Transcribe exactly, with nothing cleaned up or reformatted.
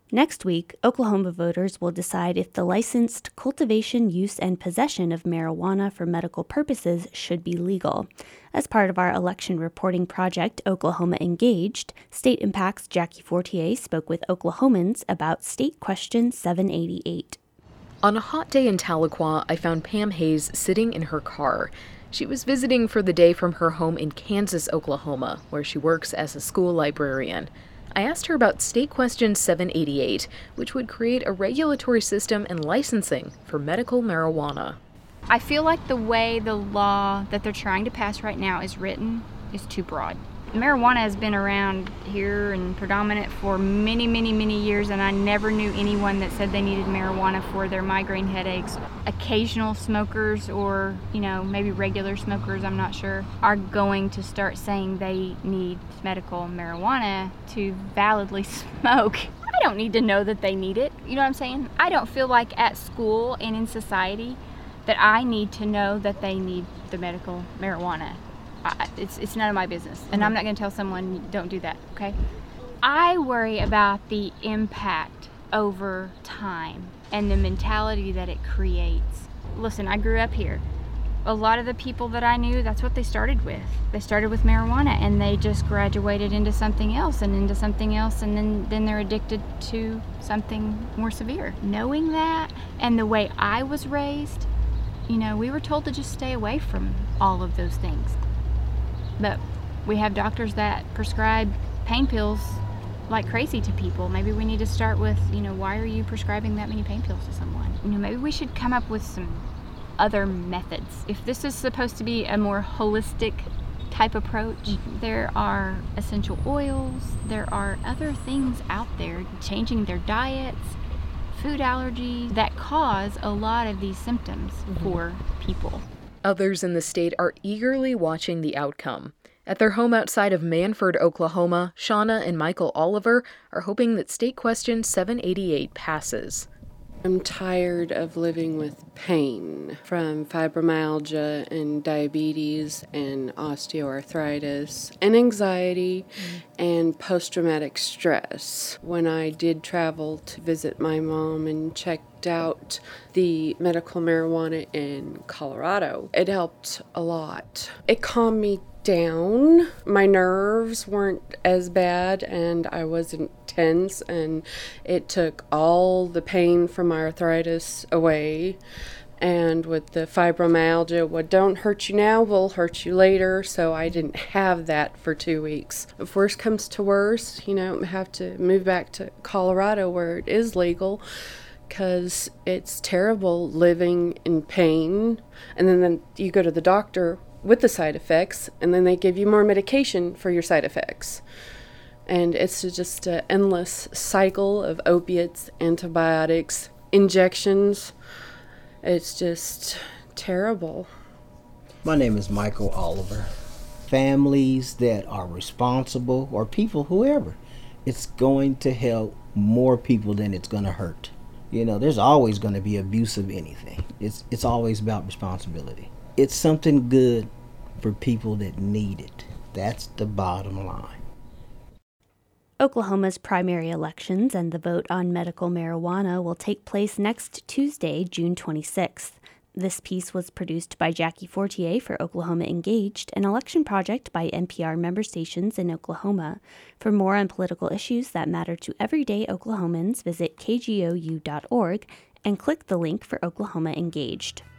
Next week, Oklahoma voters will decide if the licensed cultivation, use, and possession of marijuana for medical purposes should be legal. As part of our election reporting project, Oklahoma Engaged, State Impact's Jackie Fortier spoke with Oklahomans about State Question seven eighty-eight. On a hot day in Tahlequah, I found Pam Hayes sitting in her car. She was visiting for the day from her home in Kansas, Oklahoma, where she works as a school librarian. I asked her about State Question seven eighty-eight, which would create a regulatory system and licensing for medical marijuana. I feel like the way the law that they're trying to pass right now is written is too broad. Marijuana has been around here and predominant for many, many, many years, and I never knew anyone that said they needed marijuana for their migraine headaches. Occasional smokers, or, you know, maybe regular smokers, I'm not sure, are going to start saying they need medical marijuana to validly smoke. I don't need to know that they need it. You know what I'm saying? I don't feel like at school and in society that I need to know that they need the medical marijuana. I, it's it's none of my business, and I'm not going to tell someone don't do that, okay? I worry about the impact over time and the mentality that it creates. Listen, I grew up here. A lot of the people that I knew, that's what they started with. They started with marijuana, and they just graduated into something else and into something else, and then, then they're addicted to something more severe. Knowing that, and the way I was raised, you know, we were told to just stay away from all of those things. But we have doctors that prescribe pain pills like crazy to people. Maybe we need to start with, you know, why are you prescribing that many pain pills to someone? You know, maybe we should come up with some other methods. If this is supposed to be a more holistic type approach, there are essential oils, there are other things out there, changing their diets, food allergies, that cause a lot of these symptoms mm-hmm. for people. Others in the state are eagerly watching the outcome. At their home outside of Manford, Oklahoma, Shauna and Michael Oliver are hoping that State Question seven eighty-eight passes. I'm tired of living with pain from fibromyalgia and diabetes and osteoarthritis and anxiety mm. and post-traumatic stress. When I did travel to visit my mom and checked out the medical marijuana in Colorado, it helped a lot. It calmed me down. My nerves weren't as bad, and I wasn't tense, and it took all the pain from my arthritis away. And with the fibromyalgia, what don't hurt you now will hurt you later, so I didn't have that for two weeks. If worse comes to worse, you know, I have to move back to Colorado where it is legal, because it's terrible living in pain. And then, then you go to the doctor with the side effects, and then they give you more medication for your side effects. And it's just an endless cycle of opiates, antibiotics, injections. It's just terrible. My name is Michael Oliver. Families that are responsible, or people, whoever, it's going to help more people than it's going to hurt. You know, there's always going to be abuse of anything. It's it's always about responsibility. It's something good for people that need it. That's the bottom line. Oklahoma's primary elections and the vote on medical marijuana will take place next Tuesday, June twenty-sixth. This piece was produced by Jackie Fortier for Oklahoma Engaged, an election project by N P R member stations in Oklahoma. For more on political issues that matter to everyday Oklahomans, visit K G O U dot org and click the link for Oklahoma Engaged.